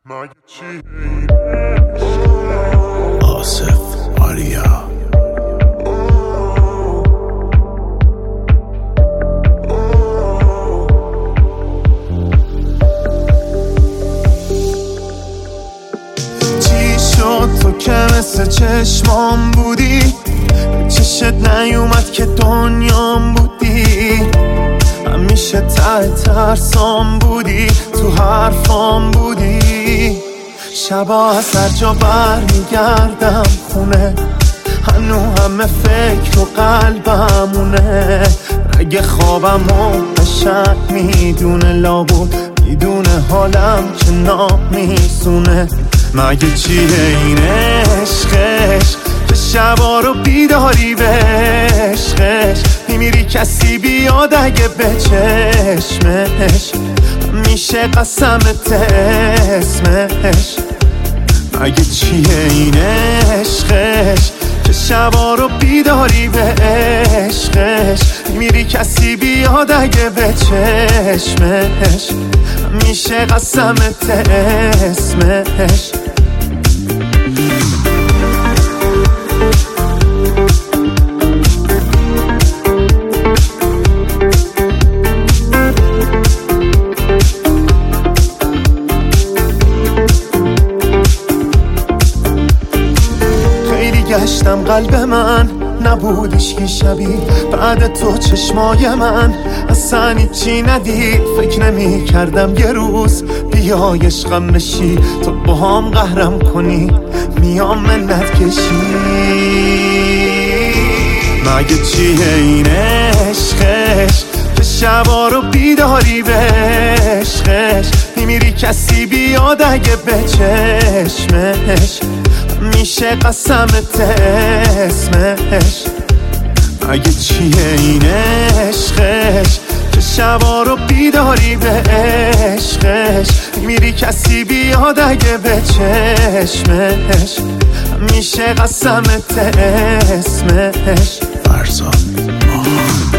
مگه چی آصف آریا چی شد تو که مثل چشمام بودی، چشت نیومد که دنیام بودی، همیشه ته ترسام بودی، تو حرفام بودی. شبا از هر جا برمیگردم خونه، هنو همه فکر و قلبمونه. اگه خوابم و قشنگ میدونه، لابود میدونه حالم که نامیسونه. مگه چیه این عشقش که شبا رو بیداری به عشقش میمیری کسی بیاد اگه به چشمش میشه قسمت اسمش. مگه چیه این عشقش که شبا رو بیداری به عشقش میمیری کسی بیاد اگه به چشمش میشه قسمت اسمش. گشتم قلب من نبودش که شبیه بعد تو چشمای من اصلا چی ندید. فکر نمی کردم یه روز بیای عشقم بشی، تو با هم قهرم کنی میام منت کشی. مگه چیه این عشقش که شبا رو بیداری به عشقش میمیری کسی بیاد اگه به چشمش میشه قسمت اسمش. مگه چیه این عشقش که شبا رو بیداری به عشقش میری کسی بیاد اگه به چشمش میشه قسمت اسمش. فرزاد